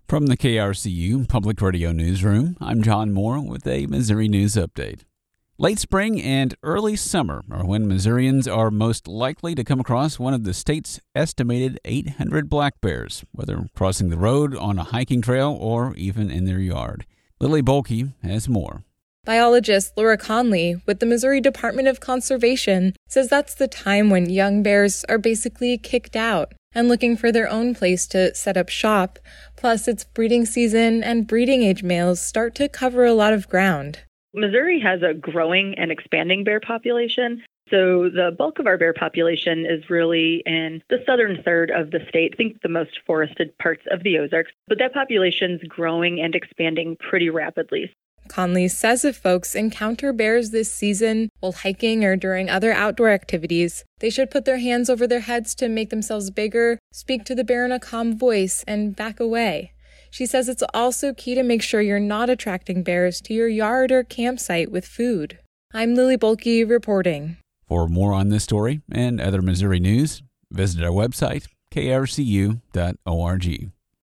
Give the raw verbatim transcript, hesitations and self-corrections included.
From the K R C U Public Radio Newsroom, I'm John Moore with a Missouri News Update. Late spring and early summer are when Missourians are most likely to come across one of the state's estimated eight hundred black bears, whether crossing the road, on a hiking trail, or even in their yard. Lily Bolke has more. Biologist Laura Conley with the Missouri Department of Conservation says that's the time when young bears are basically kicked out and looking for their own place to set up shop. Plus, it's breeding season, and breeding age males start to cover a lot of ground. Missouri has a growing and expanding bear population. So the bulk of our bear population is really in the southern third of the state, I think the most forested parts of the Ozarks. But that population's growing and expanding pretty rapidly. Conley says if folks encounter bears this season while hiking or during other outdoor activities, they should put their hands over their heads to make themselves bigger, speak to the bear in a calm voice, and back away. She says it's also key to make sure you're not attracting bears to your yard or campsite with food. I'm Lily Bolke reporting. For more on this story and other Missouri news, visit our website, k r c u dot org.